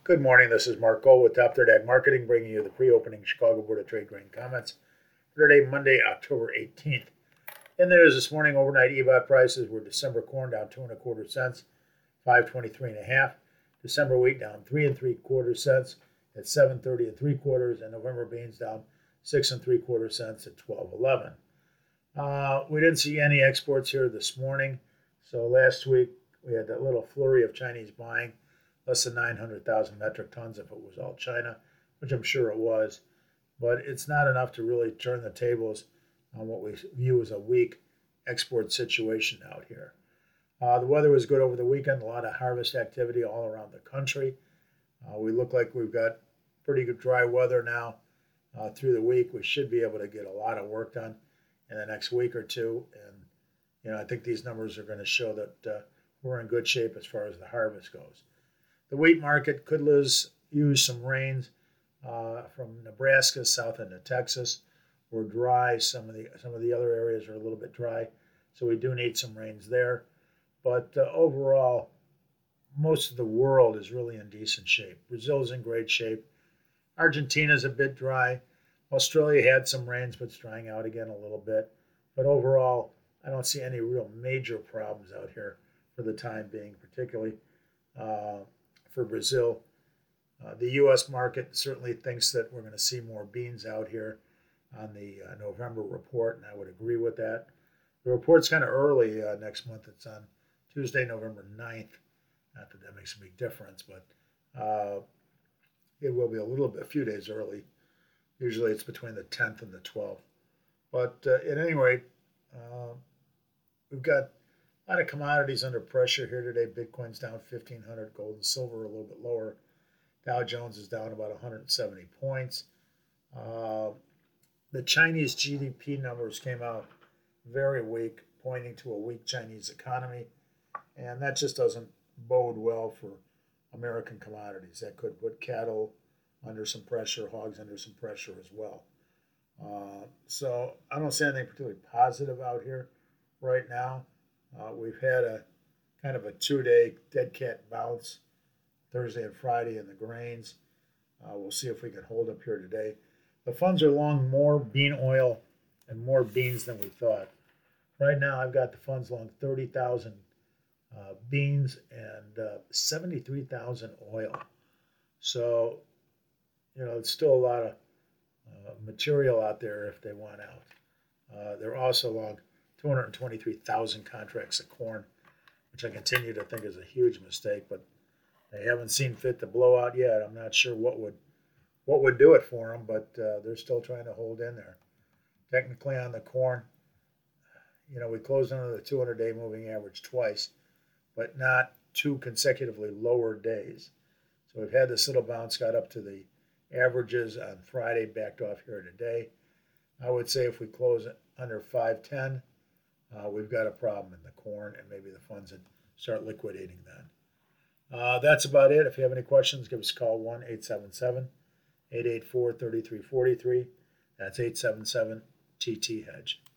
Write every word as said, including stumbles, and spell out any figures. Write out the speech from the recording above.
Good morning. This is Mark Gold with Top Third Ag Marketing, bringing you the pre-opening Chicago Board of Trade grain comments for today, Monday, October eighteenth. In the news this morning, overnight E B O T prices were December corn down two and a quarter cents, five twenty-three and a half. December wheat down three and three quarter cents at seven thirty and three quarters, and November beans down six and three quarter cents at twelve eleven. Uh, we didn't see any exports here this morning. So last week we had that little flurry of Chinese buying, less than nine hundred thousand metric tons if it was all China, which I'm sure it was. But it's not enough to really turn the tables on what we view as a weak export situation out here. Uh, the weather was good over the weekend, a lot of harvest activity all around the country. Uh, we look like we've got pretty good dry weather now uh, through the week. We should be able to get a lot of work done in the next week or two. And, you know, I think these numbers are going to show that uh, we're in good shape as far as the harvest goes. The wheat market could lose, use some rains uh, from Nebraska south into Texas. We're dry. Some of the some of the other areas are a little bit dry, so we do need some rains there. But uh, overall, most of the world is really in decent shape. Brazil's in great shape. Argentina's a bit dry. Australia had some rains, but it's drying out again a little bit. But overall, I don't see any real major problems out here for the time being, particularly uh, for Brazil. Uh, the U S market certainly thinks that we're going to see more beans out here on the uh, November report, and I would agree with that. The report's kind of early uh, next month. It's on Tuesday, November ninth. Not that that makes a big difference, but uh, it will be a little bit, a few days early. Usually it's between the tenth and the twelfth. But uh, at any rate, uh, we've got a lot of commodities under pressure here today. Bitcoin's down fifteen hundred, gold and silver a little bit lower. Dow Jones is down about one hundred seventy points. Uh, the Chinese G D P numbers came out very weak, pointing to a weak Chinese economy. And that just doesn't bode well for American commodities. That could put cattle under some pressure, hogs under some pressure as well. Uh, so I don't see anything particularly positive out here right now. Uh, we've had a kind of a two-day dead cat bounce Thursday and Friday in the grains. Uh, we'll see if we can hold up here today. The funds are long more bean oil and more beans than we thought. Right now I've got the funds long thirty thousand uh, beans and uh, seventy-three thousand oil. So, you know, it's still a lot of uh, material out there if they want out. Uh, they're also long two hundred twenty-three thousand contracts of corn, which I continue to think is a huge mistake, but they haven't seen fit to blow out yet. I'm not sure what would what would do it for them, but uh, they're still trying to hold in there. Technically on the corn, you know, we closed under the two hundred day moving average twice, but not two consecutively lower days. So we've had this little bounce, got up to the averages on Friday, backed off here today. I would say if we close under five ten, uh, we've got a problem in the corn, and maybe the funds would start liquidating then. Uh, that's about it. If you have any questions, give us a call, one eight seven seven, eight eight four, three three four three. That's eight seven seven T T Hedge.